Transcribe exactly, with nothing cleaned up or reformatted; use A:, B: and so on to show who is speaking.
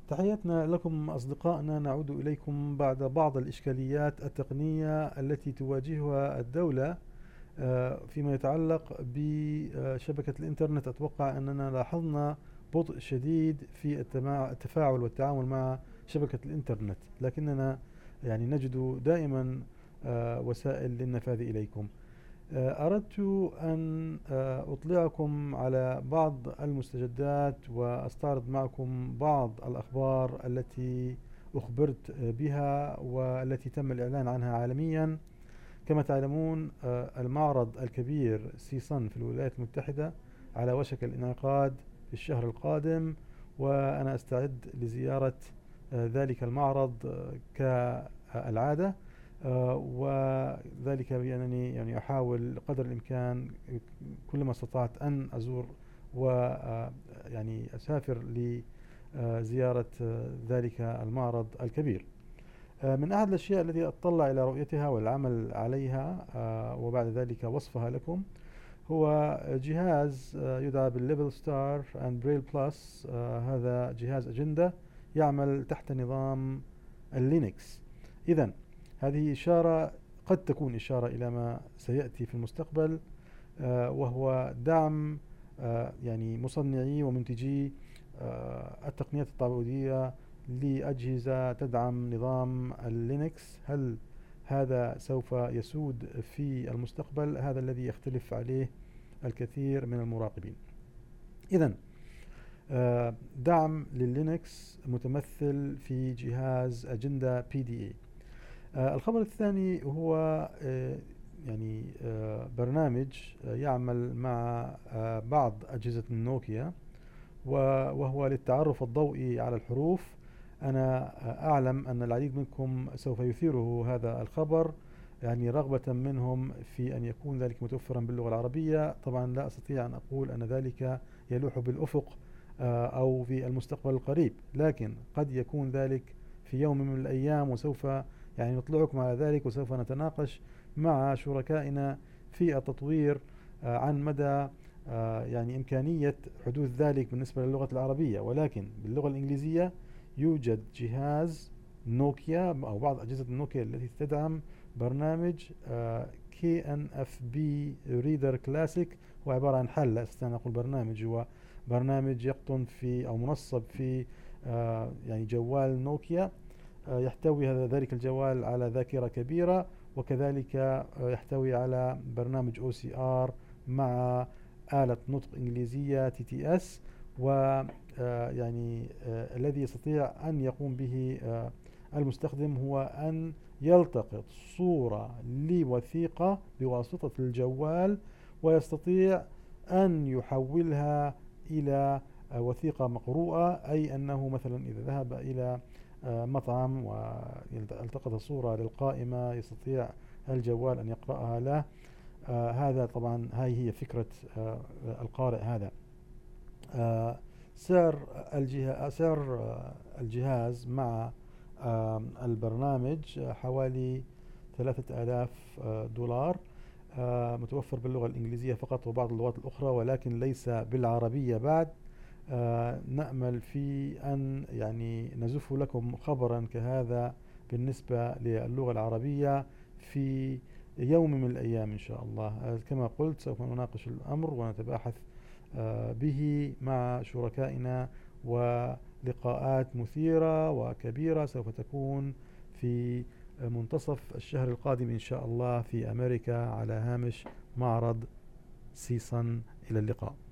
A: تحياتنا لكم أصدقائنا، نعود إليكم بعد بعض الإشكاليات التقنية التي تواجهها الدولة فيما يتعلق بشبكة الإنترنت. أتوقع أننا لاحظنا بطء شديد في التفاعل والتعامل مع شبكة الإنترنت، لكننا يعني نجد دائما وسائل للنفاذ إليكم. أردت أن أطلعكم على بعض المستجدات وأستعرض معكم بعض الأخبار التي أخبرت بها والتي تم الإعلان عنها عالميا. كما تعلمون المعرض الكبير سيسن في الولايات المتحدة على وشك الانعقاد في الشهر القادم، وأنا أستعد لزيارة ذلك المعرض كالعادة، وذلك بأنني يعني أحاول قدر الإمكان كل ما استطعت أن أزور ويعني أسافر لزيارة ذلك المعرض الكبير. من أحد الأشياء التي أتطلع إلى رؤيتها والعمل عليها وبعد ذلك وصفها لكم هو جهاز يدعى بالليفل ستار اند بريل بلس. هذا جهاز أجندة يعمل تحت نظام اللينكس. إذن هذه إشارة قد تكون إشارة إلى ما سيأتي في المستقبل، وهو دعم يعني مصنعي ومنتجي التقنيات التعويضية لأجهزة تدعم نظام اللينكس. هل هذا سوف يسود في المستقبل؟ هذا الذي يختلف عليه الكثير من المراقبين. إذن دعم لللينكس متمثل في جهاز أجندة بي دي إي. الخبر الثاني هو يعني برنامج يعمل مع بعض أجهزة النوكيا، وهو للتعرف الضوئي على الحروف. أنا أعلم أن العديد منكم سوف يثيره هذا الخبر، يعني رغبة منهم في أن يكون ذلك متوفرا باللغة العربية. طبعا لا أستطيع أن أقول أن ذلك يلوح بالأفق أو في المستقبل القريب، لكن قد يكون ذلك في يوم من الأيام، وسوف يعني نطلعكم على ذلك، وسوف نتناقش مع شركائنا في التطوير عن مدى يعني إمكانية حدوث ذلك بالنسبة للغة العربية. ولكن باللغة الإنجليزية يوجد جهاز نوكيا أو بعض أجهزة النوكيا التي تدعم برنامج كي إن إف بي Reader Classic. هو عبارة عن حل، لا أستطيع أن أقول برنامج، هو برنامج يقطن في أو منصب في يعني جوال نوكيا. يحتوي هذا ذلك الجوال على ذاكرة كبيرة، وكذلك يحتوي على برنامج أو سي آر مع آلة نطق إنجليزية تي تي إس، ويعني الذي يستطيع أن يقوم به المستخدم هو أن يلتقط صورة لوثيقة بواسطة الجوال، ويستطيع أن يحولها إلى وثيقة مقروءة، أي أنه مثلا إذا ذهب إلى مطعم والتقط صورة للقائمة يستطيع الجوال أن يقرأها له. آه هذا طبعا هاي هي فكرة آه القارئ هذا. آه سعر الجهاز سعر آه الجهاز مع آه البرنامج حوالي ثلاثة آلاف آه دولار، آه متوفر باللغة الإنجليزية فقط وبعض اللغات الأخرى، ولكن ليس بالعربية بعد. آه نأمل في أن يعني نزف لكم خبرا كهذا بالنسبة للغة العربية في يوم من الأيام إن شاء الله. كما قلت سوف نناقش الأمر ونتباحث به مع شركائنا، ولقاءات مثيرة وكبيرة سوف تكون في منتصف الشهر القادم إن شاء الله في أمريكا على هامش معرض سيسن. إلى اللقاء.